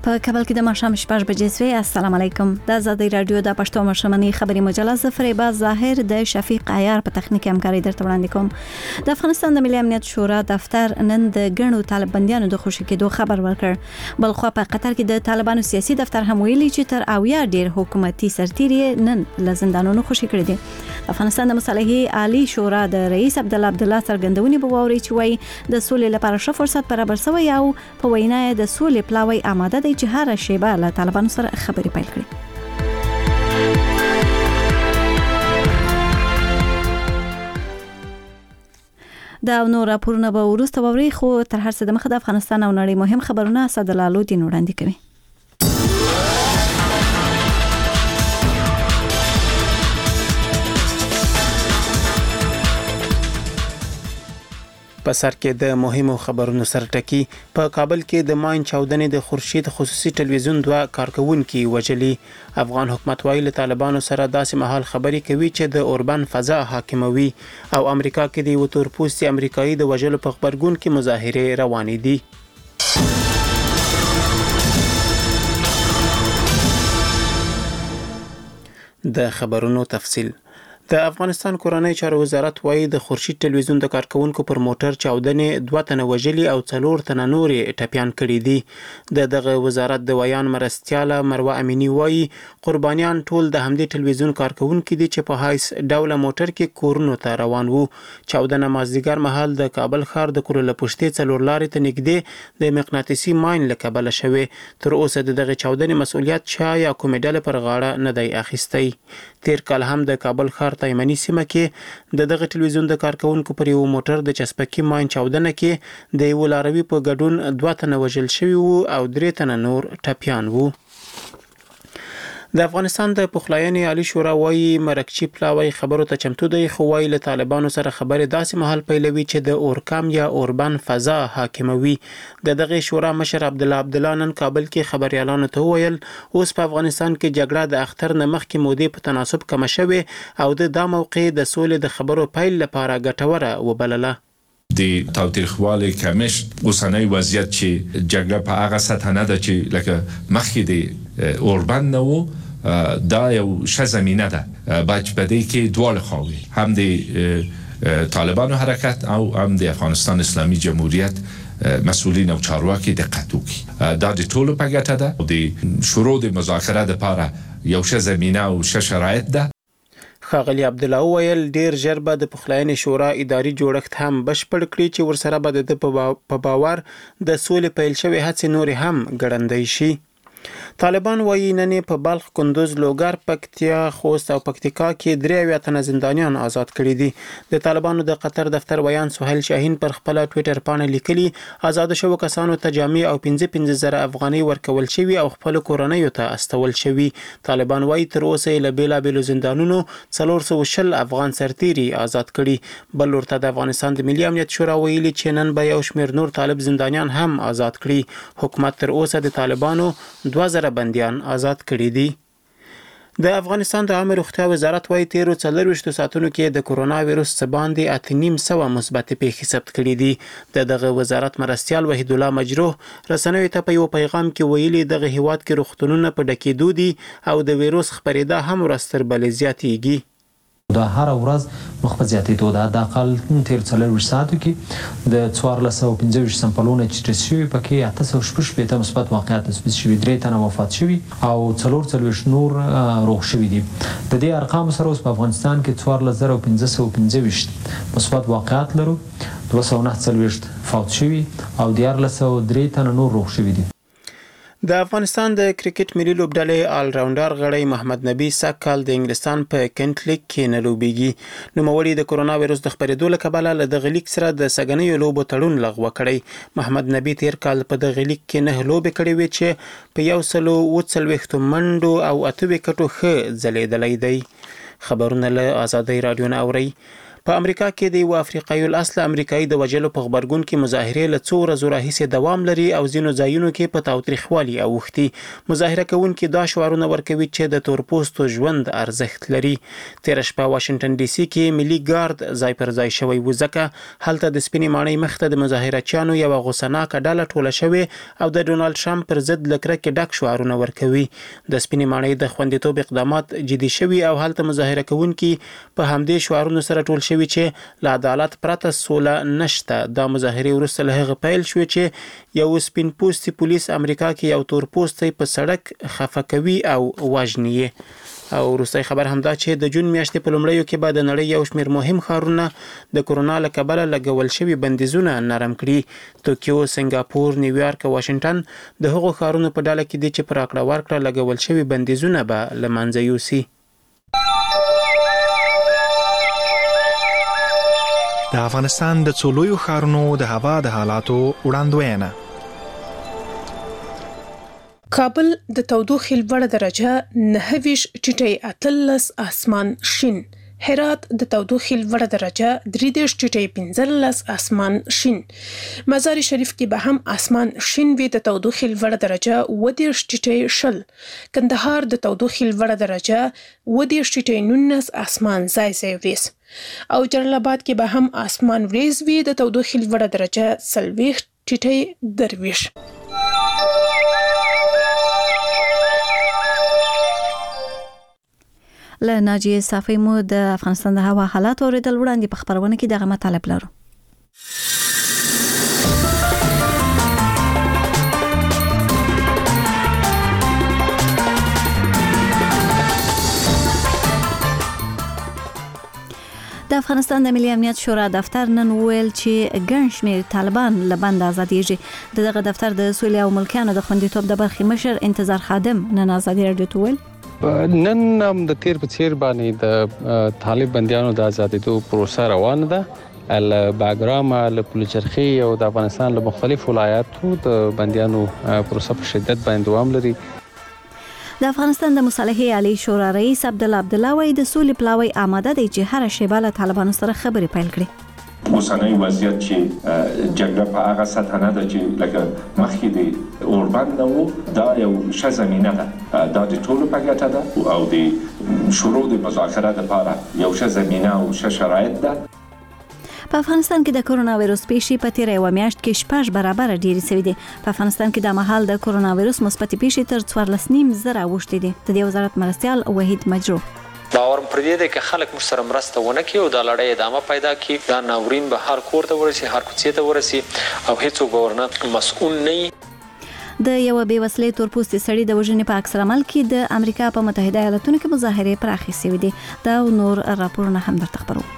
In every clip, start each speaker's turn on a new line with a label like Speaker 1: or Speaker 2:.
Speaker 1: په کابل کې د ماښام 6 بجې سوی. السلام علیکم. د آزادۍ رادیو د پښتو مشرمنې خبري مجله زفریبا ظاهر د شفیق عیار په تخنیک همکاري درته وړاندې کوم. د افغانستان د ملي امنیت شورا دفتر نن د ګڼو طالباندیانو د خوشي کېدو خبر ورکړ. بل خو په قطر کې د طالبانو سیاسي دفتر هم ویلي چې تر اویا ډیر حکومتي سرتیري نن له زندانونو خوشي کړي دي. افغانستان د مصالحې عالی شورا د رئیس عبدالله څرګندونې به واوري چې وایي د سولې لپاره ښه فرصت برابر شوی او په وینا د سولې پلاوی آماده دی چې هر شیبه له طالبانو سره خبرې پیل کړي. دا نور راپورونه به وروسته واوري، خو تر هر څه د مخه د افغانستان او نړۍ مهم خبرونه اسدالله دین وړاندې کوي.
Speaker 2: په سر کې د مهمو خبرونو سرټکی. په کابل کې د ماین چاودنې د خورشید خصوصي ټلویزیون 2 کارکونکي وجلي. افغان حکومت وايي له طالبانو سره داسې مهال خبرې کوي چې د اوربان فضا حاکموي، او امریکا کې د یو تورپوستي امریکایي د وجلو په خبرګون کې مظاهرې روانې دي. د خبرونو تفصیل. د افغانستان کورنۍ چارو وزارت وايي د خورشید ټلویزیون د کارکونکو پر موټر چاودنې 2 تنه وژلي او 4 تنه نورې ټپيان کړي دي. دغه وزارت د ویان مرستياله مروه امینی وايي قربانیان ټول د همدې ټلویزیون کارکونکو دي چې په هایس ډوله موټر کې کورونو ته روان وو. چاودنه مازدیګر مهال د کابل ښار د کورله پښتې 4 لارې ته نږدې د مقناطیسي ماین له کبله شوه. تر اوسه دغه چاودنې مسؤلیت چا یا کومې ډلې پر غاړه نه دی اخیستی. تیر کال هم د کابل ښار تایمنی سیمه کې دغه ټلویزیون د کارکونکو پر یو موټر د چسپکی ماین چاودنه کې د یو لاروي په ګډون 2 تنه وژل شوي وو او 3 تنه نور ټپيان وو. د افغانستان د پخلاینې عالی شورا وايي مرکچی پلاوی خبرو ته چمتو دی، خو وايي له طالبانو سره خبرې داسې مهال پیلوي چې د اورکام یا اوربان فضا حاکموي. دغه شورا مشر عبدالله نن کابل کې خبريالانو ته ویل اوس په افغانستان کې جګړه د اختر نه مخکې مودې په تناسب کم شوه او د موقع د سولې د خبرو پیل لپاره ګټوره وبلله.
Speaker 3: د تاوتریخوالي کمښت اوسنۍ وضعیت چې جګړه په هغه سطح نه ده چې لکه مخکې د اوربان نه وو، دا یو ښه زمینه ده باید په دې کې دواړه خواوې هم د طالبانو حرکت او هم د افغانستان اسلامي جمهوریت مسئولین او چارواکي دقت وکړي. دا د ټولو په ګټه ده او د شروع د مذاکره لپاره یو ښه زمینه او ښه شرایط ده.
Speaker 2: ښاغلي عبدالله ویل ډیر ژر به د پخلاینې شورا اداري جوړښت هم بشپړ کړي چې ورسره به د په باور د سولې پیل شوی هڅې نور هم ګړندۍ شي. طالبان وايي نن په بلخ، کندوز، لوګر، پکتیا، خوست او پکتیکا کې 3 تنه زندانیان آزاد کړي دي. د طالبانو د قطر دفتر ویان سهیل شاهین پر خپل ټوئیټر باندې لیکلي آزاد شوو کسانو ته جامع او 15,000 افغانۍ ورکول شوی او خپل کورنۍ ته استول شوی. طالبان وايي تر اوسه له بیلابیلو زندانونو 420 افغان سرتیري آزاد کړي. بل ورته د افغانستان د ملي امنیت شورا ویلي چې نن به یو شمېر نور طالب زندانیان هم آزاد کړي. حکومت تر اوسه د طالبانو 2000 بنديان آزاد کړي دي. د افغانستان د عامه روغتیا وزارت وايي تیرو 24 ساعتونو کې د کرونا وایروس باندې 8.5 مثبت پیښې ثبت کړي دي. دغه وزارت مرستيال وحید الله مجروح رسنیو ته په یو پیغام کې ویلي دغه هیواد کې روغتونونه په ډکېدو دي او د وایروس خپرېدا هم ورستر بلې زیاتېږي.
Speaker 4: دا هر ورځ مخ په زیاتېدو ده. د اقل تیر 24 ساعتو کې د 1415 سمپلونه چې ټیسټ شوي پکې 816 مثبت واقعیت تثبیت شوي، 3 تنه وفات شوي او 44 نور روغ شوي دي. د دې ارقام سره اوس په افغانستان کې 14515 مثبت واقعیت لرو، 249 فوت شوي او 1303 تنه نور روغ شوي دي.
Speaker 2: د افغانستان د کرکټ ملي لوبډلې آل راونډر غړی محمد نبی سکل د انګلستان په کنټ لیګ کې نه لوبېږي. نوموړي د کرونا وایروس د خپرېدو له کبله له دغه لیګ سره د سږنیو لوبو تړون لغوه کړی. محمد نبی تیر کال په دغه لیګ کې 9 لوبې کړې وې چې په 140 منډو او 8 وکټو ښه ځلېدلی دی. خبرونه له آزادۍ رادیو نه اورئ. په امریکا کې د یو افریقایي الاصل امریکایي د وجلو په خبرګون کې مظاهره له څو ورځو راهیسې دوام لري او ځینو ځایونو کې په تاوتریخوالي اوښتي. مظاهره کوونکي دا شعارونه ورکوي چې د تورپوستو ژوند ارزښت لري. تیر شپه واشنگټن ډي سي کې ملي ګارد ځای پر ځای شوی و، ځکه هلته د سپینې ماڼۍ مخته د مظاهرچیانو یو غوسناکه ډله ټوله شوې او د ډونالد ټرمپ پر ضد له کرکې ډک شعارونه ورکوي. د سپینې ماڼۍ د خوندیتوب اقدامات جدي شوي او هلته مظاهره کوونکي په همدې شعارونو سره ټول شوي چې له عدالت پرته سوله نشته. دا مظاهرې وروسته له هغه پیل شوې چې یو سپین پوستي پولیس امریکا کې یو تور پوستی په سړک خفه کوي او وژني. او وروستۍ خبر همدا چې د جون میاشتې په لومړیو کې به د نړۍ یو شمېر مهم ښارونه د کرونا له کبله لګول شوي بندیزونه نرم کړي. توکیو، سنګاپور، نیویارک او واشنگټن د هغو ښارونو په ډله کې دي چې پر راکړه ورکړه لګول شوي بندیزونه به له منځه یوسي.
Speaker 5: د افغانستان د څو لویو ښارونو د هوا د حالاتو وړاندوینه.
Speaker 6: کابل د تودوخې لوړه درجه 9.8 اسمان شین. هرات د تودوخې لوړه درجه 3.15 اسمان شین. مزار شریف کې به هم اسمان شین وي، د تودوخې لوړه درجه 10.0. کندهار د تودوخې لوړه درجه 10.19 اسمان ځای وریځ. او جلال آباد کې به هم اسمان وریځ وي، د تودوخې لوړه درجه 40.2.
Speaker 1: له ناجیه صافی مو د افغانستان د هوا حالات اوریدل. وړاندې په خبرونه کې دغه مطالب لرو. د افغانستان د ملي امنیت شورا دفتر نن ویل چې ګڼ شمېر طالبان له بند ازادېږي. دغه دفتر د سولې او ملکیانو د خوندیتوب د برخې مشر انتظار خادم نن ازادي راډیو ته ویل
Speaker 7: نن هم د تیر په څیر باندې د طالب بنديانو د ازادېدو پروسه روانه ده. باګرام له پلچرخي او د افغانستان له مختلفو ولایاتو د بنديانو پروسه په شدت باندې دوام لري.
Speaker 1: د افغانستان د مصالحې عالی شورا رئیس عبدالله وای د سولې پلاوی آماده دی چې هر شیبه له طالبانو سره خبرې پیل کړي.
Speaker 3: اوسنۍ وضعیت چې جګړه په هغه سطح نه ده چې لکه مخکې د اوربند نه وو، دا یو ښه زمینه ده، دا د ټولو په ګټه ده او د شروع د مذاکره لپاره یو ښه زمینه او ښه شرایط ده.
Speaker 1: په افغانستان کې د کرونا وایروس پیښې په تیره یو میاشت کې 6 برابر ډېرې شوې دي. په افغانستان کې د مهال د کرونا وایروس مثبت پیښې تر 14.5 اوښتې دي. د دې وزارت مرستيال وحید مجرو
Speaker 4: باور پر دې ده چې خلک مش سره مرسته ونه کوي او د لړۍ ادامه پیدا کوي. دا ناورین به هر کور ته ورسي، هر کوڅې ته ورسي او هیڅوک ورنه مسؤل نه وي.
Speaker 1: د یو بې وسلې تورپوستي سړي د وژنې په عکس العمل کې د امریکا په متحده ایالاتونو کې مظاهرې پراخې شوې دي. دا نور راپورونه هم درته خبرو.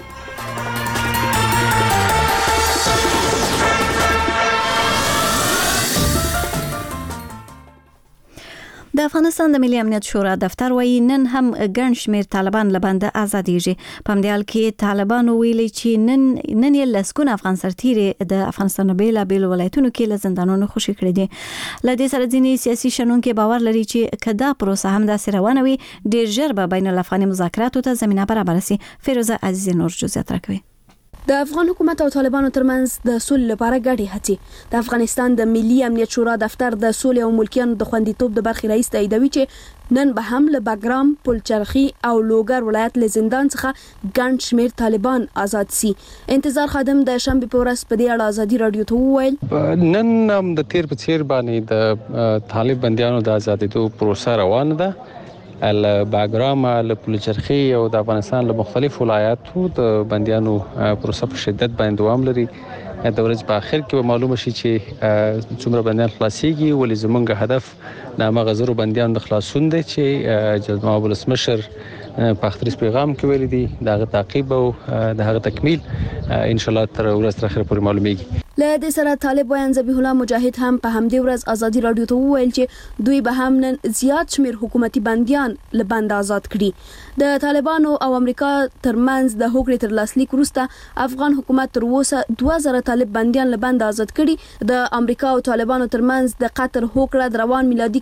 Speaker 1: د افغانستان د ملي امنیت شورا دفتر وایي نن هم ګڼ شمېر طالبان له بنده ازادېږي. په همدې حال کې طالبانو ویلي چې نن یې لسګونه افغان سرتیري د افغانستان بېلابېلو ولایتونو کې له زندانونو خوشي کړي دي. له دې سره ځینې سیاسي شنونکي باور لري چې که دا پروسه هم داسې روانه وي ډېر ژر به بین الافغاني مذاکراتو ته زمینه برابره سي. فیروزه عزیزي نور جزئیات راکوي.
Speaker 8: د افغان حکومت او طالبانو ترمنځ د سولې لپاره ګډې هڅې. د افغانستان د ملي امنیت شورا دفتر د سولې او ملکیانو د خوندیتوب د برخې رئیس تاییدوي چې نن به هم له باګرام، پلچرخي او لوګر ولایت له زندان څخه ګڼ شمېر طالبان آزاد سي. انتظار خادم د شنبې په ورځ په دې اړه ازادي راډیو ته وویل
Speaker 7: نن هم د تیر په څیر باندې د طالب بنديانو د ازادېدو پروسه روانه ده. باګرام له پلچرخي او د افغانستان له مختلفو ولایاتو د بنديانو پروسه په شدت باندې دوام لري. د ورځې په اخر کې معلومه شي چې څومره بنديان خلاصيږي، ولې زمونږ هدف د مغزرو بنديانو د خلاصون دی چې جناب ولسمشر په اختریس پیغام کې ویلي دي. دغه تعقیب او دغه تکمیل ان شاء الله تر ورځ تر اخره پورې معلومیږي.
Speaker 8: له دې سره طالب ویان ذبیح الله مجاهد هم په همدې ورځ ازادي راډیو ته وویل چې دوی به هم نن زیات شمیر حکومتي بنديان له بند آزاد کړي. د طالبانو او امریکا ترمنځ د هوکړې تر لاسلیک وروسته افغان حکومت تر اوسه 2000 طالب بنديان له بند آزاد کړي. د امریکا او طالبانو ترمنځ د قطر هوکړه د روان میلادي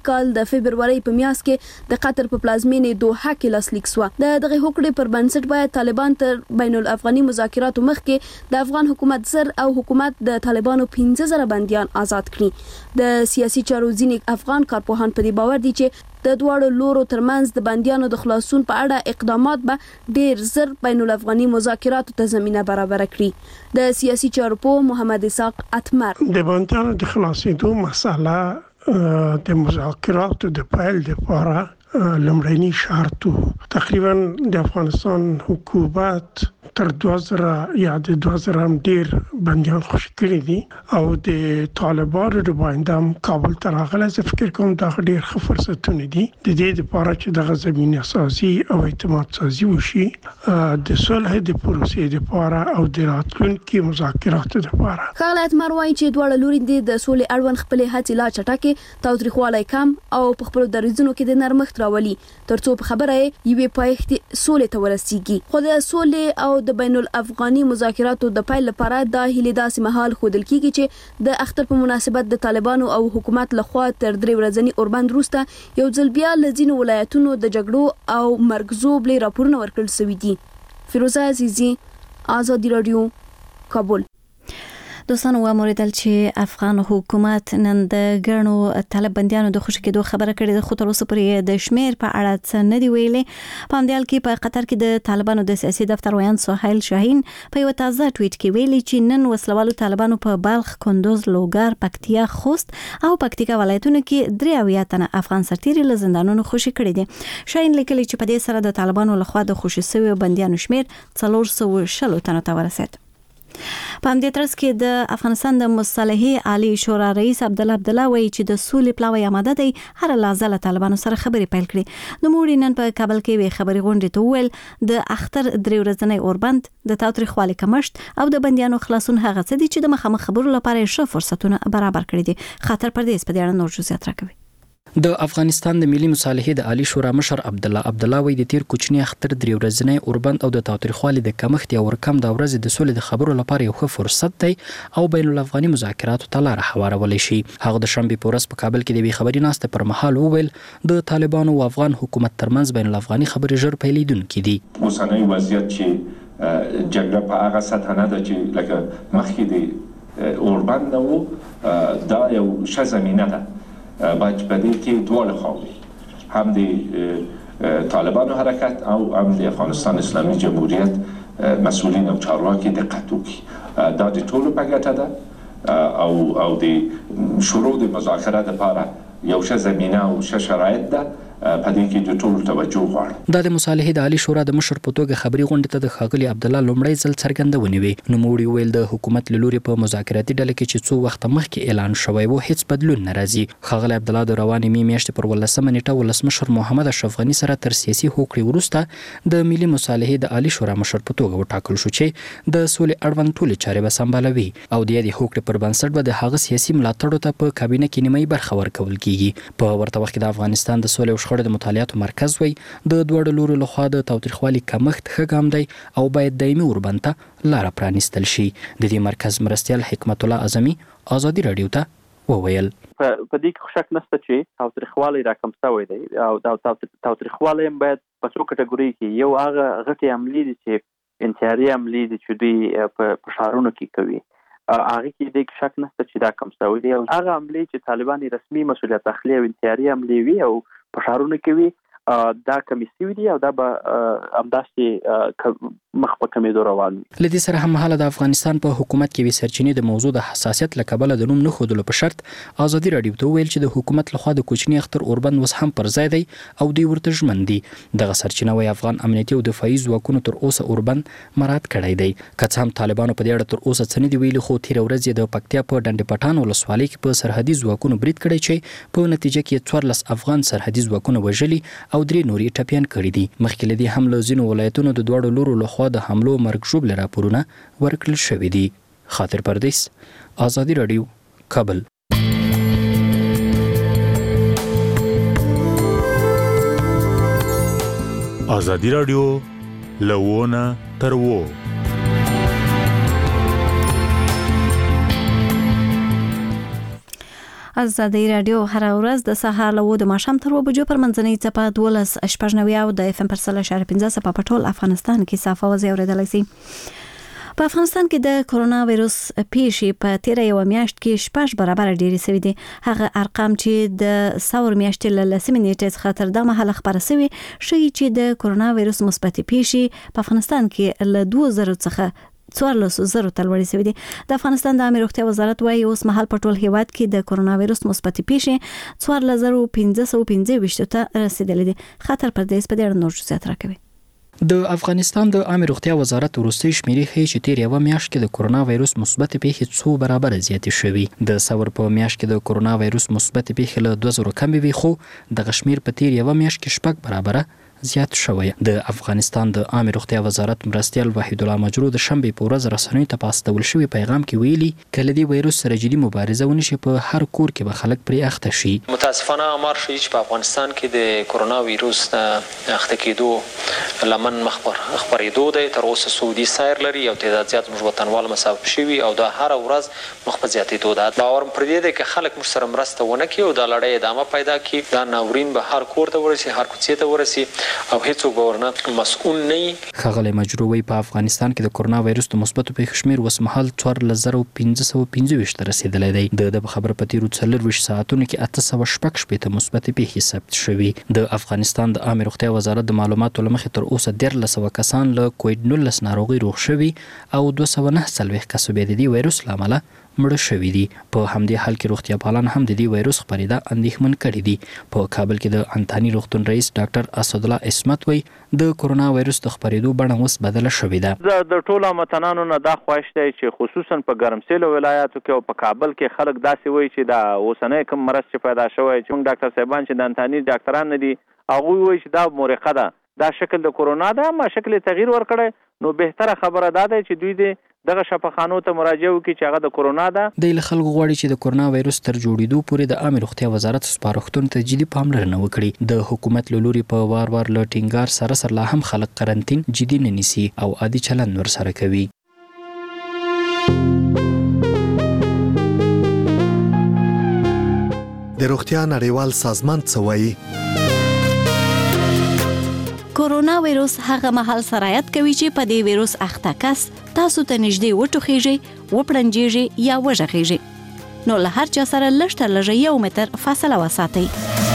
Speaker 8: کال د فبرवरी په میاشت کې د قطر په پلازمینې دوحه کې لاسلیک شو. دغه هوکړې پر بنسټ باید طالبان تر بین الافغاني مذاکراتو مخکې د افغان حکومت زر او حکومت د طالبانو 15000 بنديان آزاد کړي. د سیاسي چارو ځینې افغان کارپوهان په دې باور دي چې د دوړو لورو ترمنځ د بنديانو د خلاصون په اړه اقدامات به ډیر زر بین الافغاني مذاکراتو ته زمينه برابر کړي. د سیاسي چارو په محمد اسحاق اتمر
Speaker 9: د بنديانو د خلاصېدو مسله د مذاکراتو د پیل لپاره لمړنی شرط تقریبا د افغانستان حکومت تر 2000 یا د 2000 هم ډیر بنديان خوشی کړی دي او د طالبانو د باندې کابل ته راغله. زه فکر کوم دا ډیر ښه فرصتونه دي د دې لپاره چې د زمينه سازي او اعتماد سازي وشي د صلح د پروسې لپاره او د راتلونکي مذاکراتو لپاره.
Speaker 8: خالد مروای چې دوړ لوري د سولې اړوند خپل هڅې لا چټکه تاوتریخوالی کم او په خپل دریځونو کې د نرمښت راولي ترڅو په خبره یوې پایښت سولې ته ورسیږي. خو د سولې او د بین الافغاني مذاکراتو د پیل لپاره د هلي داسې مهال خودل کیږي چې د اختر په مناسبت د طالبانو او حکومت لخوا تر 3 ورځنی اوربند وروسته یو ځل بیا لزینو ولایتونو د جګړو او مرګزوب لري راپورونه ورکړل شوې دي. فیروزه عزیزی، آزادی رادیو، کابل.
Speaker 1: دوستانو وموریدل چې افغان حکومت نن د ګڼو طالب بنديانو د خوشی کېدو خبره کړې ده، خو تر اوسه پورې د شمیر په اړه څه نه دی ویلي. په همدې حال کې په قطر کې د طالبانو د سیاسي دفتر ویاند سهیل شاهین په یو تازه ټویټ کې ویلي چې نن وسلوالو طالبانو په بلخ، کندوز، لوګر، پکتیا، خوست او پکتیکا ولایتونو کې 83 تنه افغان سرتیري له زندانونو خوشی کړي دي. شاهین لیکلي چې په دې سره د طالبانو لخوا د خوشی شوی بنديانو شمیر 410 تنو ته ورسید. په همدې ترڅ کې د افغانستان د مصالحې عالی شورا رئیس عبدالله وایي چې د سولې پلاوی آماده دی، هر لحظه له طالبانو سره خبرې پیل کړي. نو موږ نن په کابل کې وی خبرې غونډې ته وویل د اختر 3 ورځنی اوربند د تاوتریخوالي کمښت او د بنديانو خلاصون هغه څه دي چې د مخامخ خبرو لپاره ښه فرصتونه برابر کړي دي. خاطر پردیس په دې اړه نور جزئیات راکوي.
Speaker 10: د افغانستان د ملي مصالحې د عالی شورا مشر عبدالله وایي د تیر کوچنی اختر 3 ورځنی اوربند او د تاوتریخوالي د کمښت یا ورکم د ورځې د سولې د خبرو لپاره یو ښه فرصت دی او بین الافغاني مذاکراتو ته لار هوارولی شي. هغه د شنبې په ورځ په کابل کې د خبري ناسته پر مهال وویل د طالبانو او افغان حکومت ترمنځ بین الافغاني خبرې ژر پیلېدونکې دي.
Speaker 3: اوسنۍ وضعیت چې جګړه په هغه سطح نه ده چې لکه مخکې د اوربند نو دا یو ښه زمینه ده. باید په دې کې دواړه خواوې هم د طالبانو حرکت او هم د افغانستان اسلامي جمهوریت مسئولین او چارواکي دقت وکړي. دا د ټولو په ګټه ده او د شروع د مذاکرات لپاره یو ښه زمینه او ښه شرایط ده. په دې کې د ټولو توجه غواړي.
Speaker 10: د مصالحې د عالی شورا د مشر په توګه خبري غونډه ته د ښاغلي عبدالله لومړی ځل څرګندونې وي. نو موږ ویل د حکومت له لوري په مذاکراتي ډله کې چې څو وخت مخکې اعلان شوی و هیڅ بدلون نه راځي. ښاغلي عبدالله د روانې میاشتې پر 18 نیټه ولسمشر محمد اشرف غني سره تر سیاسي هوکړې وروسته د ملي مصالحې د عالی شورا مشر په توګه وټاکل شو چې د سولې اړوند ټولې چارې به سمبالوي او د دې هوکړې پر بنسټ به د هغه سیاسي ملاتړو ته په کابینه کې نیمه برخه ورکول کیږي. په ورته وخت کې د افغانستان د سولې او شخړې د مطالعاتو مرکز وی د دوړو لورو لخوا د تاوتریخوالي کمښت ښه ګام دی او باید دایمي اوربند ته لار پرانیستل شي. د دې مرکز مرستیال حکمت الله اعظمي آزادی رادیو ته وویل
Speaker 11: په دې کې شک نشته چې تاوتریخوالي راکم شوی دی او دا تاوتریخوالي باید په څو کټګوري کې یو هغه غټي عملي دي چې انتحاري عملي دي چې دوی په ښارونو کې کوي. هغه کې د شک نشته چې دا کم شوی دی او هغه عملي چې طالبان رسمي مسولیت اخلي او انتحاري عملي وي او په ښارونو کې وي دا کمیسیو دي او دا به همداسې مخ په کمیدو روان دي.
Speaker 10: لدې سره هم حاله د افغانستان په حکومت کې وی سرچینې د موضوع د حساسیت لکبله د نوم نه خودلو په شرط آزادی رادیو ته ویل چې د حکومت لخوا د کوچنی اختر اوربند وس هم پر ځای دی او دوی ورته ژمن دي. دغه سرچینه وی افغان امنیتي او دفاعي ځواکونو تر اوسه اوربند مراعات کړی دی. که څه هم طالبانو په دې اړه تر اوسه څه نه دی ویلي، خو تیر ورځ د پکتیا په ډنډ پټان ولسوالۍ کې په سرحدي ځواکونو برید کړی چې په نتیجه کې 14 افغان سرحدي ځواکونه وژلي او 3 نوري ټپیان کړي دي. مخکې لدی هم له ځینو ولایتونو د دوړو لورو لخوا د حملو مرګ ژوبل راپورونه ورکړل شوې دي. خاطر پردیس، آزادی رادیو، کابل.
Speaker 12: آزادی رادیو لوونه تر وو.
Speaker 1: ازادي رادیو هر ورځ د سهار له 2 د ماښام تر 2 بجو پر منځنۍ څپه 12:15 او د FM پر 3.15 څپه په ټول افغانستان کې صافه وځي اوریدل شي. په افغانستان کې د کورونا وایروس پیښې په 13 میاشت کې 6 برابر ډېرې شوې دي. هغه ارقام چې د ثور میاشتې له لسمې نیټې څخه تر دا مهاله خبره شوې ښیي چې د کورونا وایروس مثبت پیښې په افغانستان کې له 2000 څخه 1400 تل وړي شوې دي. د افغانستان د عامه روغتیا وزارت وايي اوس مهال په ټول هیواد کې د کورونا وایروس مثبت پیښې 4525 ته رسیدلې دي. خطر پردیس په ډېر نور زیات راکوي.
Speaker 10: د افغانستان د عامه روغتیا وزارت وروستي شمیرې ښیي چې تیر یوه میاشت کې د کورونا وایروس مثبت پیښې 2 برابر زیاتې شوې. د ثور په میاشت کې د کورونا وایروس مثبت پیښې له 2000 کم وي، خو د غشمیر په تیر یوه میاشت کې 6 برابر زیات شوی. د افغانستان د عامه روغتیا وزارت مرستیال وحید الله مجرو د شنبه په ورځ رسنیو ته پاستول شوی پیغام کې ویلي کله دی وایروس سره جدي مبارزه ونشي په هر کور کې به خلک پرې اخته شي.
Speaker 4: متاسفانه امر شي چې په افغانستان کې د کورونا وایروس اخته کېدو لمن خبرېدو دی. تر اوسه سعودي سایر لري او تعداد زیات موږ وطنوال مصاب شوي او دا هر ورځ مخ په زیاتېدو ده. باور پر دې دی چې خلک موږ سره مرسته ونه کړي او دا لړۍ ادامه پیدا کړي. دا ناورین به هر کور ته ورسي، هر کوڅې ته ورسي او هیڅوک ورنه مسؤل نه.
Speaker 10: خغلی مجروي په افغانستان کې د کورونا وایروس د مثبت پیښو شمیر وسمحل 4525 ته رسیدلی دی. د خبر په تیرو 24 ساعتونو کې 816 مثبت پیښې ثبت شوې. د افغانستان د عامه روغتیا وزارت د معلوماتو لمخې تر اوسه 1300 کسان له کووډ 19 ناروغي روغ شوي او 209 کسو به د دې وایروس لامل مړه شوي دي. په همدې حال کې روغتیا پالان هم د دې وایروس خپرېدا اندېښمن کړي دي. په کابل کې د انتاني روغتون رئیس ډاکټر اسد الله اسمت وایي د کورونا وایروس د خپرېدو بڼه اوس بدله شوې ده.
Speaker 11: د ټولو متنانو نه دا خواهش دی چې خصوصا په ګرمسیلو ولایاتو کې او په کابل کې خلک داسې وایي چې دا اوسنۍ کوم مرض چې پیدا شوی چې موږ ډاکټر صاحبان چې د انتاني ډاکټران نه دي هغوی وایي چې دا مورخه ده، دا شکل د کورونا ده، ما شکل تغییر ورکړی. نو بهتره خبره ده چې دوی دې دغه شفاخانو ته مراجعه وکړي چې هغه د کورونا ده.
Speaker 10: د خلکو غواړي چې د کورونا وایروس تر جوړېدو پورې د عامه روغتیا وزارت سپارښتنو ته جدي پاملرنه وکړي. د حکومت له لوري په وار له ټینګار سره لا هم خلک قرنطین جدي نه نیسي او عادي چلند ورسره کوي.
Speaker 13: د روغتیا نړیوال سازمان څه وایي؟
Speaker 1: کورونا وایروس هغه مهال سرایت کوي چې په دې وایروس اخته کس تاسو ته نږدې وټوخیږي، وپړنجیږي یا وژغیږي. نو له هر چا سره لږ تر لږه 1 متر فاصله وساتئ.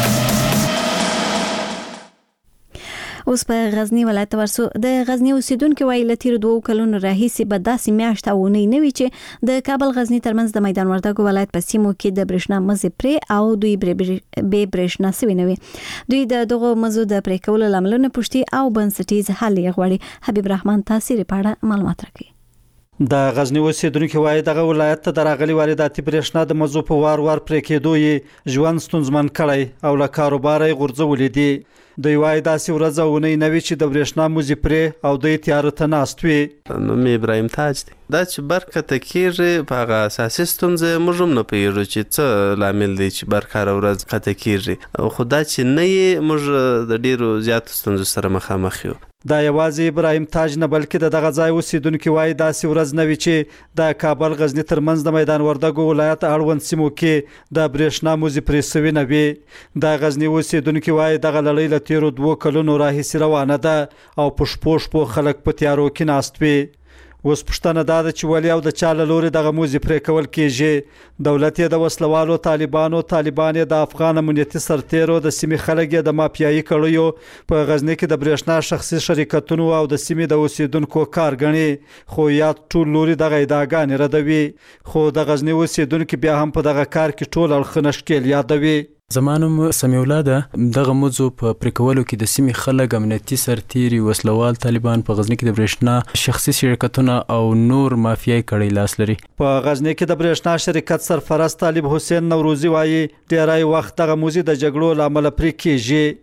Speaker 1: اوس په غزنی ولایت ورسو د غزنی اوسیدونکو وایي له تیر 2 کلونو راهیسې به داسې میاشت او نه وي چې د کابل غزنی ترمنځ د میدان وردګو ولایت په سیمو کې د برېښنا مزي پرې او دوی به برېښنا سوي نه وي. دوی د دغه مزو د پرې کولو لاملونه پوښتي او بنسټیز حل یې غواړي. حبیب رحمان تاثیر په اړه معلومات راکړي.
Speaker 14: د غزنی اوسیدونکو وایي دغه ولایت ته د راغلي وارداتي برېښنا د مزو په وار پرې کېدو یې ژوند ستونزمن کړی او له کاروبار یې غورځولې دي. دوی وایي داسې ورځ او نه وي چې د برېښنا مزي پرې او دوی تیاره ته ناست وي.
Speaker 15: نوم ابراهیم تاج دی. دا چې برکته کېږي په هغه اساسي ستونزې موږ هم نه پوهېږو چې څه لامل دی چې برق هره ورځ قطع کېږي. خو دا چې نه یې موږ د ډېرو زیاتو ستونزو سره مخامخ یو.
Speaker 14: دا یوازې ابراهیم تاج نه بلکې د دغه ځای اوسیدونکو وایي داسې ورځ نه وي چې د کابل غزنی ترمنځ د میدان وردګو ولایت اړوند سیمو کې د برېښنا مزي پرې سوي نه وي. د غزنی اوسیدونکو وایي دغه لړۍ له تیرو 2 کلونو راهیسې روانه ده او په شپو خلک په تیارو کې ناست وي. اوس پوښتنه دا ده چې ولې او د چا له لوري دغه مزي پرې کول کېږي. دولت یې د وسلوالو طالبان یې د افغان امنیتي سرتیرو د سیمې خلک یې د مافیایي کړیو په غزنی کې د برېښنا شخصي شرکتونو او د سیمې د اوسیدونکو کار ګڼي. خو یا ټول لوري دغه ادعاګانې ردوي. خو د غزنی اوسیدونکو بیا هم په دغه کار کې ټول اړخونه ښکېل یادوي.
Speaker 16: زمانم سمیع الله ده. دغه موضوع په پریکولو کې د سیمې خلک امنیتي سرتیري وسلوال طالبان په غزنی کې د برېښنا شخصي شرکتونه او نور مافیایي کړي لاس لري.
Speaker 14: په غزنی کې د برېښنا شرکت سرپرست طالب حسین نوروزی وایي ډیری وخت دغه موضوع د جګړو لامل پرې کېږي.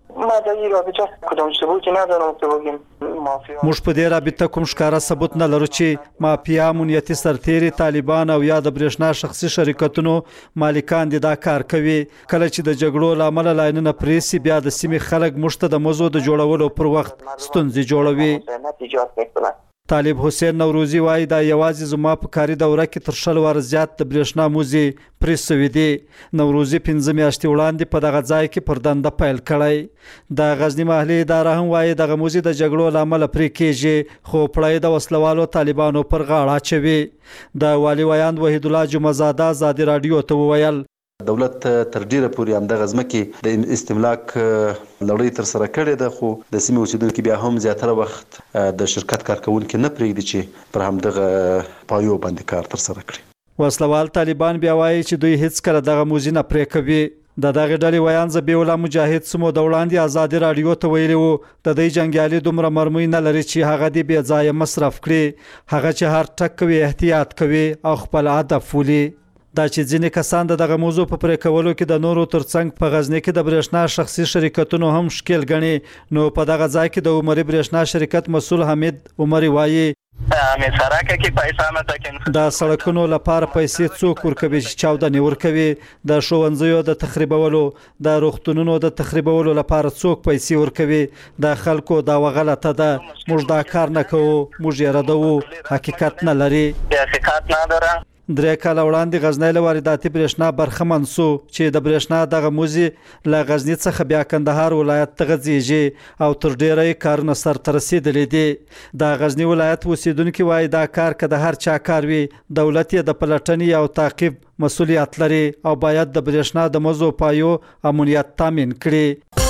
Speaker 14: موږ په دې رابطه کوم ښکاره ثبوت نه لرو چې مافیا امنیتي سرتیري طالبان او یا د برېښنا شخصي شرکتونو مالکان دي دا کار کوي. کله چې د جګړو لامل لاینونه پرې سي بیا د سیمې خلک موږ ته د موضوع د جوړولو پر وخت ستونزې جوړوي. طالب حسین نوروزی وایي دا یوازې زما په کاري دوره کې تر 100 واره زیات د برېښنا موزي پرې سوي دي. نوروزي 15 میاشتې وړاندې په دغه ځای کې پر دنده پیل کړی. د غزنی محلي اداره هم وایي دغه موزي د جګړو له امله پرې کېږي، خو پړی د وسلوالو طالبانو پر غاړه اچوي. د والي ویاند وحید الله جمعزاده ازادي راډیو ته وویل
Speaker 17: دولت تر ډیره پورې همدغه ځمکې د استملاک لړۍ تر سره کړې ده، خو د سیمې اوسیدونکي بیا هم زیاتره وخت د شرکت کارکوونکي نه پرېږدي چې پر همدغه پایو باندې کار تر سره کړي.
Speaker 14: وسلوال طالبان بیا وایي چې دوی هیڅ کله دغه موزي نه پرې کوي. د دغه ډلې ویان ذبیح الله مجاهد سمو د وړاندې ازادي راډیو ته ویلي وو د دوی جنګیالي دومره مرمۍ نه لري چې هغه دې بې ځایه مصرف کړي، هغه چې هر ټک کوي احتیاط کوي او خپل هدف ولي. دا چې ځینې کسان دغه موضوع په پرې کولو کې د نورو ترڅنګ په غزنی کې د برېښنا شخصي شرکتونو هم ښکیل ګڼي، نو په دغه ځای کې د عمري برېښنا شرکت مسؤل حمید عمري وایي دا سړکونو لپاره پیسې څوک ورکوي چې چاودنې ورکوي، د ښوونځیو د تخریبولو د روغتونونو د تخریبولو لپاره څوک پیسې ورکوي. د خلکو دا غلطه ده، موږ دا کار نه کوو، موږ یې ردوو، حقیقت نه لري. درې کاله وړاندې غزنی له وارداتي برېښنا برخمن سو چې د برېښنا دغه موزي له غزنی څخه بیا کندهار ولایت ته غځېږي او تر ډیره یې کارونه سرته رسېدلي دي. د غزنی ولایت اوسیدونکي وایي دا کار که د هر چا کار وي، دولت یې د پلټنې او تعقیب مسؤلیت لري او باید د برېښنا د مزو پایو امنیت تامین کړي.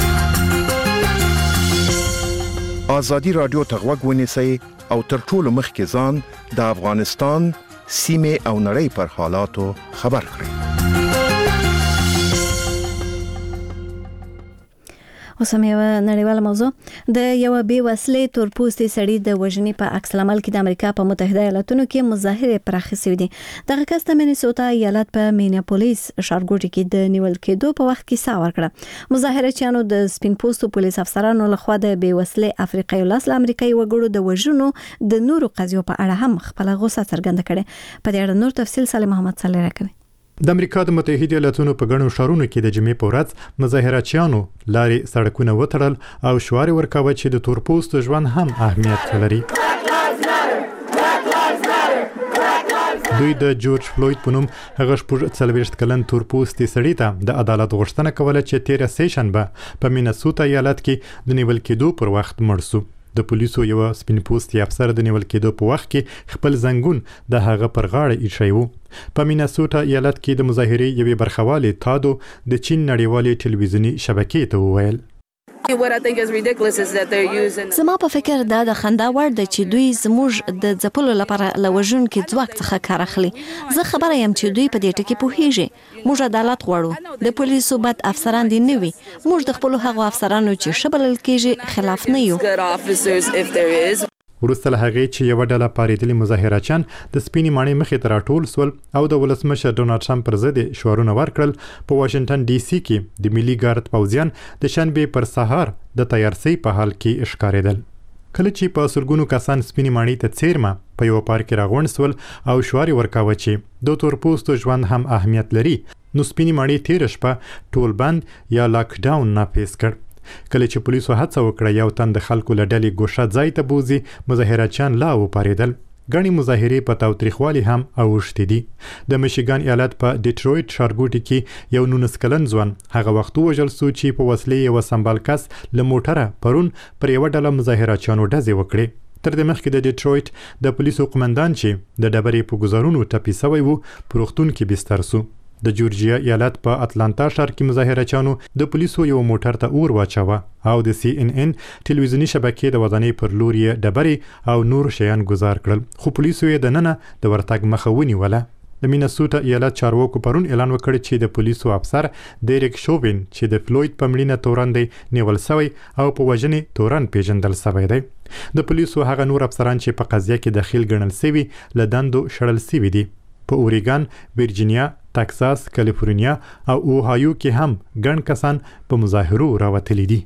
Speaker 18: ازادي راډیو ته غوږ ونیسئ او تر ټولو مخکې ځان د افغانستان سیمه او نړۍ پر حالاتو خبر کړئ.
Speaker 1: اوس هم یو نړیواله موضوع د یو بې وسلې تورپوستي سړي د وژنې په عکس العمل کې د امریکا په متحده ایالاتونو کې مظاهرې پراخې شوې دي. دغه کس د مینیسوټا ایالت په مینیاپولیس ښارګوټي کې د نیول کېدو په وخت کې ساه ورکړه. مظاهرچیانو د سپین پوستو پولیس افسرانو لخوا د بې وسلې افریقایي ولس له امریکایي وګړو د وژنو د نورو قضیو په اړه هم خپل غوسه څرګنده کړې. په دې اړه نور تفصیل سالم محمد صالح راکوي.
Speaker 19: د امریکا د متحده ایالاتونو په ګڼو ښارونو کې د جمعې په ورځ مظاهرچیانو لارې سړکونه وتړل او شعار ورکاوه چې د تورپوستو ژوند هم اهمیت لري. دوی د جورج فلوید په نوم هغه 40 کلن تورپوستي سړي ته د عدالت غوښتنه کوله چې 13 سیشنبه په مینیسوټا ایالت کې د نیول کېدو پر وخت مړ شو. د پولیسو یو سپین پوستي افسر د نیول کېدو په وخت کې خپل زنګون د هغه پر غاړه ایښی و. په مینیسوټا ایالت کې د مظاهرې یوې برخوالې تادو د چین نړیوالې ټلویزیوني شبکې ته وویل
Speaker 1: زما په فکر دا د خندا وړ ده چې دوی زموږ د ځپلو لپاره له وژونکي ځواک څخه کار اخلي. زه خبره یم چې دوی په دې ټکي پوهیږي. موږ عدالت غواړو، د پولیسو بد افسران دي نه وي. موږ د خپل هغو افسرانو چې شبلل کېږي خلاف نه یو.
Speaker 19: وروسته له هغې چې یوه ډله پارېدلي مظاهرچیان د سپینې ماڼۍ مخې ته راټول سول او د ولسمشر ډونالډ ټرمپ پر ضد شعارونه ورکړل. په واشنګټن ډي سي کې د ملي ګارد پوځیان د شنبې پر سهار د تیارسۍ په حال کې ښکارېدل. کله چې په سلګونو کسان سپینې ماڼۍ ته څیرمه په یوه پارک کې راغونډ سول او شعار ورکاوه چې د تورپوستو ژوند هم اهمیت لري، نو سپینې ماڼۍ تېره شپه ټول بند یا لاک ډاون نافذ کړ. کله چې پولیسو هڅه وکړه یو تن د خلکو له ډلې ګوښه ځای ته بوځي، مظاهرچیان لا وپارېدل. ګڼې مظاهرې په تاوتریخوالي هم اوښتې دي. د میشیګان ایالت په ډیټرویټ ښارګوټي کې یو 19 کلن ځوان هغه وخت ووژل سو چې په وسلې یوه سمبال کس له موټره پرون پر یوه ډله مظاهرچیانو ډزې وکړې. تر دې مخکې د ډیټرویټ د پولیسو قمندان چې د ډبرې په ګزارونو ټپي سوی و په روغتون کې بستر سو. د جورجیا ایالت په اتلانتا ښار کې مظاهرچیانو د پولیسو یو موټر ته اور واچوه او د CNN ټلویزیوني شبکې د ودانۍ پر لور یې ډبرې او نور شیان ګزار کړل، خو پولیسو یې دننه د ورتګ مخه ونیوله. د مینیسوټا ایالت چارواکو پرون اعلان وکړ چې د پولیسو افسر ډیریک شوبین چې د فلوید په مړینه تورن دی نیول سوی او په وژنې تورن پیژندل سوی دی. د پولیسو هغه نور افسران چې په قضیه کې دخیل ګڼل سوي له دندو شړل سوي دي. په اوریګان، ورجینیا، ټکساس، کالیفورنیا او اوهایو کې هم ګڼ کسان په مظاهرو راوتلي دي.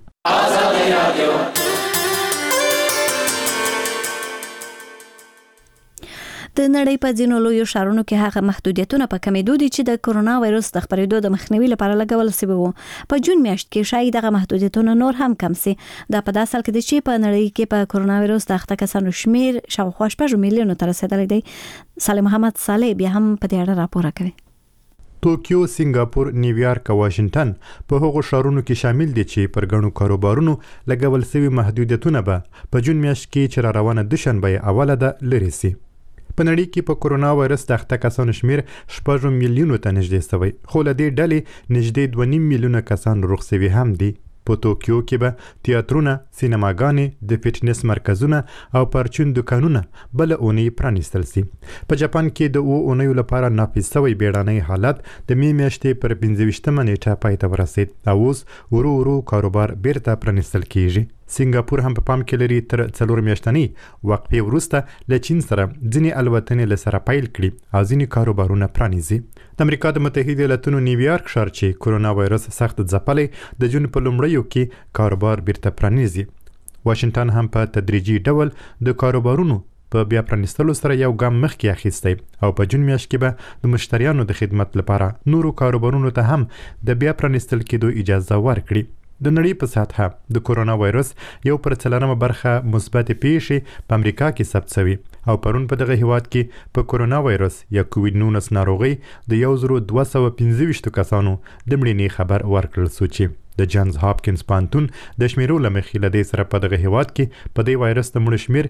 Speaker 1: د نړۍ په ځینو لویو ښارونو کې هغه محدودیتونه په کمیدو دي چې د کورونا وایرس د خپرېدو د مخنیوي لپاره لګول شوي وو. په جون میاشت کې شاید دغه محدودیتونه نور هم کم سي. دا په داسې حال کې دي چې په نړۍ کې په کورونا وایرس د اخته کسانو شمیر شاوخوا 6 میلیونو ته رسیدلی دی. صالح محمد صالح بیا هم په دې اړه راپور کوي.
Speaker 19: توکیو، سنگاپور، نیویارک او واشنگټن په هغو ښارونو کې شامل دي چې پر ګڼو کاروبارونو لګول شوي محدودیتونه به په جون میاشت کې چې را روانه دوشنبه اوله ده لرې سي. په نړۍ کې په کورونا وایرس د اخته کسانو شمیر 6 میلیونو ته نږدې شوی، خو له دې ډلې نږدې 2.5 میلیونه کسان روغ شوي هم دي. په توکیو کې به تیاترونه، سینماګانې، د فټنس مرکزونه او پرچون دکانونه بل اونۍ پرانیستل شي. په جاپان کې د اونیو لپاره نافذ شوی بیړنی حالت د می میاشتې پر 25مه نیټه پای ته ورسید او اوس ورو ورو کاروبار بیرته پرانیستل کیږي. سنگاپور هم په پام کې لري تر 4 میاشتنی وقفې وروسته له چین سره ځینې الوتنې له سره پیل کړي او ځینې کاروبارونه پرانیزي. د امریکا د متحده ایالاتونو نیویارک ښار چې کورونا وایرس سخت ځپلی د جون په لومړیو کې کاروبار بیرته پرانیزي. واشنگټن هم په تدریجي ډول د کاروبارونو په بیا پرانیستلو سره یو ګام مخکې اخیستی او په جون میاشت کې به د مشتریانو د خدمت لپاره نورو کاروبارونو ته هم د بیا پرانیستل کېدو اجازه ورکړي. د نړۍ په سطحه د کورونا وایرس 1% برخه مثبت پیښې په امریکا کې ثبت شوي او پرون په دغه هیواد کې په کورونا وایرس یا کووډ-19 ناروغي د 1225 کسانو د مړینې خبر ورکړل شو چې د جانز هاپکینز پانتون د شمیرو له مخې له دې سره په دغه هیواد کې په دې وایرس د مړو شمیر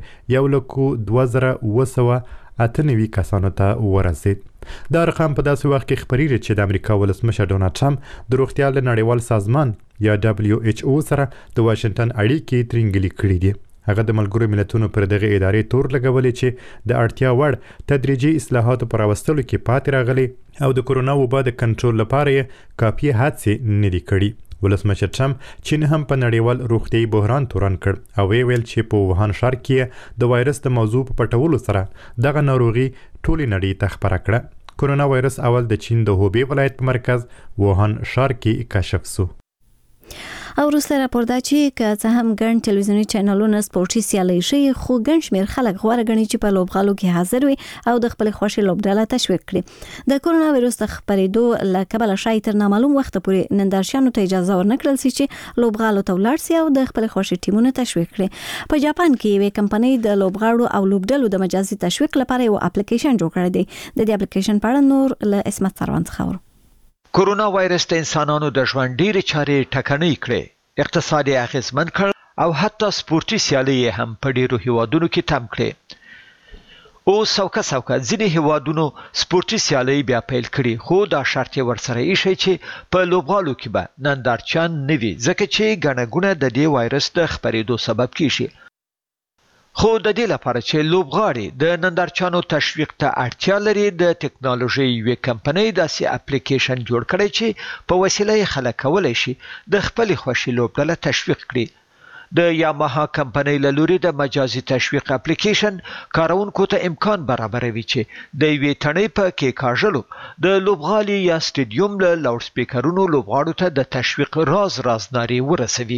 Speaker 19: 1,2998 کسانو ته ورسید. دا رقم په داسې وخت کې خبرېږي چې د امریکا ولسمشر ډونالډ ټرمپ د روغتیا له نړیوال سازمان یا WHO سره د واشنگټن اړیکې ترنګلې کړې دي. هغه د ملګرو ملتونو پر دغه ادارې تور لګولې چې د اړتیا وړ تدریجي اصلاحاتو پر راوستلو کې پاتې راغلي او د کورونا وبا د کنټرول لپاره یې کافي هڅې نه دي کړي. ولسمشر ټرمپ چین هم په نړیوال روغتیايي بحران تورن کړ او ویل چې په ووهان ښار کې د وایرس د موضوع په پټولو سره دغه ناروغي ټولې نړۍ ته خپره کړه. کورونا وایرس اول د چین د هوبی ولایت په مرکز ووهان ښار کې کشف شو.
Speaker 1: او وروسته راپور دا چې که څه هم ګڼ ټلویزیوني چینلونه سپورټي سیالۍ ښیي خو ګڼ شمېر خلک غوره ګڼي چې په لوبغالو کې حاضر وي او د خپلې خوښې لوبډله تشویق کړي. د کورونا وایرس د خپرېدو له کبله شاید تر نامعلوم وخته پورې نندارچیانو ته اجازه ورنه کړل شي چې لوبغالو ته ولاړ شي او د خپلې خوښې ټیمونه تشویق کړي. په جاپان کې یوې کمپنۍ د لوبغاړو او لوبډلو د مجازي تشویق لپاره یو اپلیکیشن جوړ کړی دی. د دې اپلیکیشن په اړه نور له اسمت سروان څخه اورو.
Speaker 20: کورونا وایرس د انسانانو د ژوند ډېرې چارې ټکنۍ کړې، اقتصادي اغیزمن کړ او حتی سپورتي سیالۍ هم په ډیرو هیوادونو کې تم کړې. او څوکه ځینې هیوادونو سپورتي سیالۍ بیا پیل کړي خو دا شرط یې ورسره ایښی چې په لوبغالو کې به نندارچیان نه وي ځکه چې ګڼه ګوڼه د دې وایرس د خپرېدو سبب کیږي. خو د دې لپاره چې لوبغاړي د نندارچیانو تشویق ته اړتیا لري د ټکنالوژي یوې کمپنۍ داسې اپلیکیشن جوړ کړی چې په وسیله یې خلک کولی شي د خپلې خوښې لوبډله تشویق کړي. د یاماها کمپنۍ له لوري د مجازي تشویق اپلیکیشن کارونکو ته امکان برابروي چې د یوې تڼۍ په کېکاږلو د لوبغالي یا سټیډیوم له لاوډ سپیکرونو لوبغاړو ته د تشویق راز نارې ورسوي.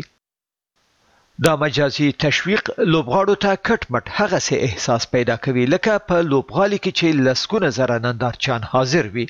Speaker 20: دا مجازي تشویق لوبغاړو ته کټ مټ هغسې احساس پیدا کوي لکه په لوبغالي کې چې لسګونه زره نندارچیان حاضر وي.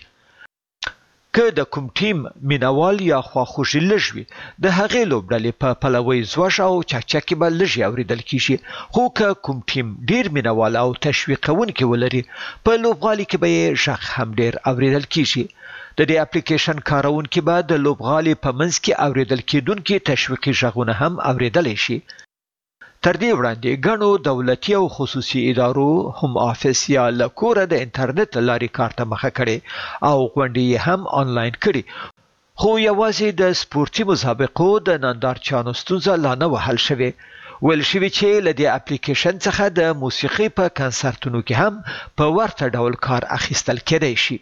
Speaker 20: که د کوم ټیم مینوال یا خواخوږي لږ وي د هغې لوبډلې په پلوۍ زوږ او چکچکې به لږې اورېدل کیږي، خو که کوم ټیم ډیر مینوال او تشویق کوونکي ولري په لوبغالي کې به یې غږ هم ډیر اورېدل کیږي. د دې اپلیکیشن کارونکي به د لوبغالي په منځ کې اورېدل کیدونکي تشویقي غږونه هم اورېدلی شي. تر دې وړاندې ګڼو دولتي او خصوصي ادارو هم آفیس یا له کوره د انټرنیټ له لارې کار ته مخه کړې او غونډې یې هم آنلاین کړي. خو یوازې د سپورتي مسابقو د نندارچیانو ستونزه لا نه وهل شوې. ویل شوي چې له دې اپلیکیشن څخه د موسیقي په کنسرتونو کې هم په ورته ډول کار اخیستل کېدی شي.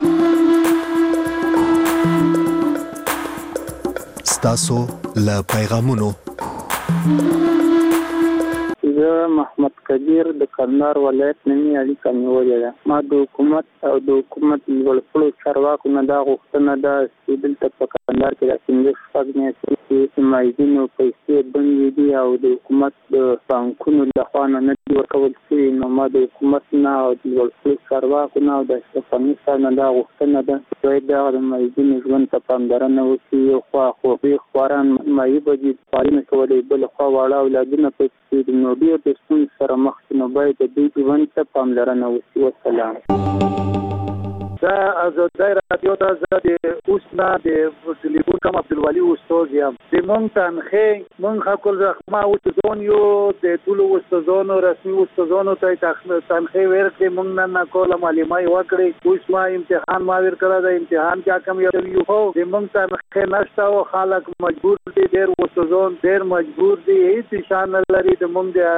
Speaker 13: ستاسو له پیغامونو
Speaker 21: زه محمد کبیر د کندهار ولایت نومي اړیکه نیولې ده. ما د حکومت او د حکومت لوړپوړو چارواکو نه دا غوښتنه ده چې دلته په کندهار کې د پنځه شپږ میاشتې چې مایدینو پیسې بندې دي او د حکومت د بانکونو لخوا نه دي ورکول شوي، نو ما د حکومت نه او د لوړپوړو چارواکو نه او د اشرف غني صاحب نه دا غوښتنه ده باید دغه د مایدینو ژوند ته پاملرنه وشي. یو خوا خوږې خواران مایي به دي پالنه کولی، بل خوا واړه اولادونه پکې دي، نو ډېر د ستونزو سره مخ دي، نو باید د دوی ژوند ته پاملرنه وشي. والسلام.
Speaker 2: دا آزادی رادیو دا زه د اوس نه د ټلیفون کوم عبدالولي استاد یم. د مونږ تنخې مونږ خلکو زخما استادان یو د ټولو استادانو رسمي استادانو ته تنخې ورکړې، مونږ نه کوله معلومه یې وکړې. اوس ما امتحان ما ورکړه، د امتحان کې حکم یو خو د مونږ تنخې نشته او خلک مجبور دي، ډېر استادان ډېر مجبور دي، هیڅ شان لري د مونږ